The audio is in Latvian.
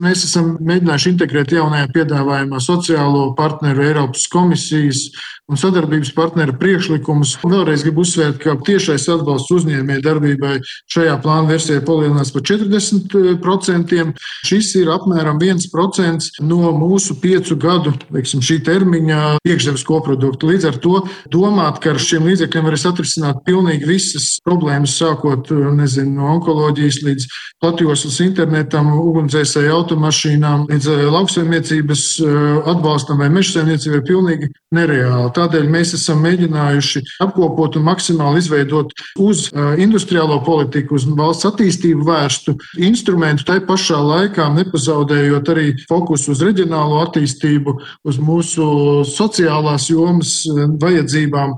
Mēs esam mēģinājuši integrēt jaunajā piedāvājumā sociālo partneru, Eiropas komisijas un sadarbības partneru priekšlikumus. Vēlreiz gribu uzsvērt, ka tiešais atbalsts uzņēmēju darbībai šajā plāna versijā palielinās par 40%. Šis ir apmēram 1% no mūsu 5 gadu šī termiņa iekšzemes koprodukta. Līdz ar to domāt, ka ar šiem līdzekļiem varēs atrisināt pilnīgi visas problēmas, sākot no onkoloģijas līdz platjoslas internetam, ugunsdzēsēju automašīnām, līdz lauksaimniecības atbalstam vai mežsaimniecībai pilnīgi nereāli. Tādēļ mēs esam mēģinājuši apkopot un maksimāli izveidot uz industriālo politiku, uz valsts attīstību vērstu instrumentu, tai pašā laikā nepazaudējot arī fokusu uz reģionālo attīstību, uz mūsu sociālās jomas vajadzībām.